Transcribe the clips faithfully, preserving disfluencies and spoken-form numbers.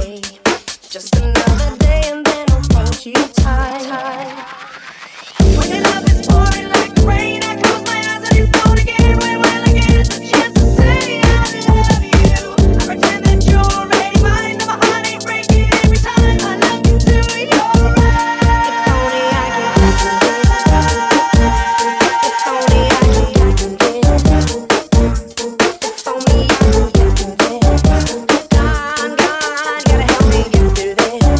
okay. Just another day and then I'll hold you tight. When your love is pouring like rain, I close my eyes and it's gone again. When will I get the chance to say I love you? I pretend that you're already mine, and my heart ain't breaking every time I look into your eyes. If only I could get this. If only I could get this. God, God, gotta help me get through this.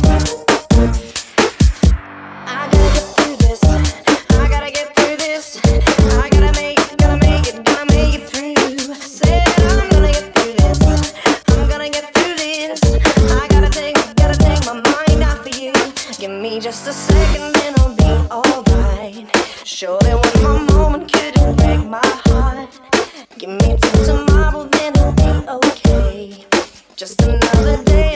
I gotta get through this. I gotta get through this. I gotta make it, gotta make it, gotta make it through. Said I'm gonna get through this. I'm gonna get through this. I gotta take, gotta take my mind off of you. Give me just a second and I'll be alright. Surely one more moment couldn't break my heart. Give me till tomorrow, then I'll be okay. Just another day.